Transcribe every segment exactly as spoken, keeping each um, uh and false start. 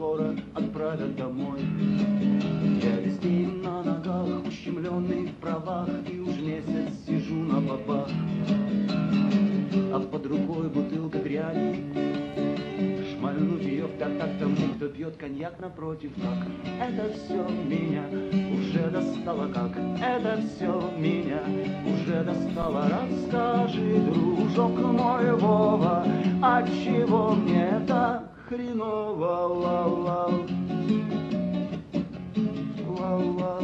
скоро отправят домой. Я весь день на ногах, ущемленный в правах, и уж месяц сижу на бабах. А под рукой бутылка дряни, шмальнуть ее в пятак тому, кто пьет коньяк напротив. Как это все меня уже достало, как это все меня уже достало. Расскажи, дружок мой Вова, отчего мне так хреново? Ла-ла, ла-ла.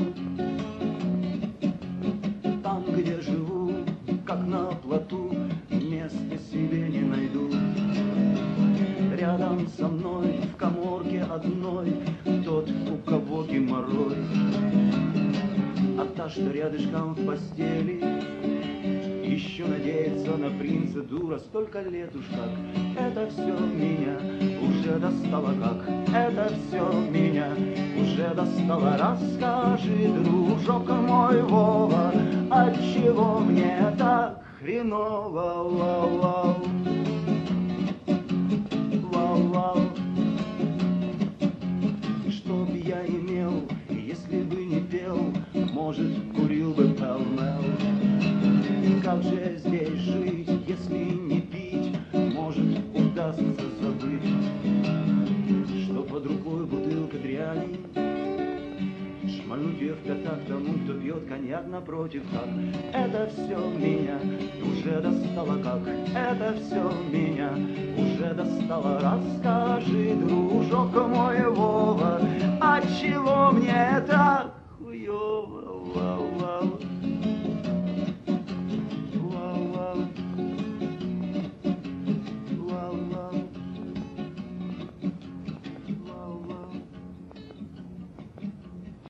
Там, где живу, как на плоту, места себе не найду. Рядом со мной в каморке одной тот, у кого геморрой. А та, что рядышком в постели, еще надеется на принца, дура. Столько лет уж как это все меня уже достало, как это все меня уже достало. Расскажи, дружок мой Вова, отчего мне так хреново? Ла-ла, ла-ла. Чтоб я имел, если бы не пел, может, курил бы пэл-мэл. Как же здесь жить, если не пить? Может, удастся забыть, что под рукой бутылка дряни, шмальнуть ее в пятак тому, кто пьет коньяк напротив. Как это все меня уже достало, как это все меня уже достало. Расскажи, дружок мой Вова, отчего мне так хуёво?